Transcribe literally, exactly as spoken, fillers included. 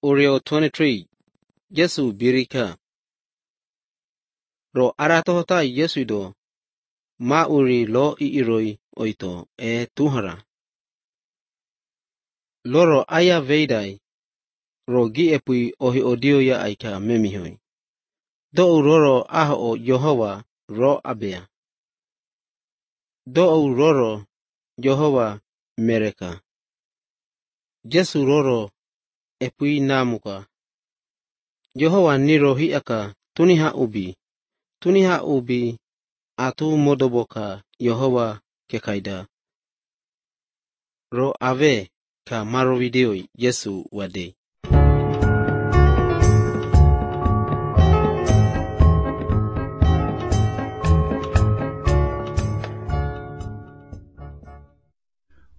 Oreo twenty-three. Yesu birika. Ro aratohota Yesu do. Ma uri lo i iroi oito e tuhara. Loro aya veidai. Ro gi epui ohi odio ya aika memihoi. Do uroro aha o Yehowa ro abea. Do uroro Yehowa mereka. Yesu roro epui namuka. Yehowa niro hiaka tuniha ubi. Tuniha ubi atu modoboka Yehowa kekaida. Ro ave ka maro video Yesu wade.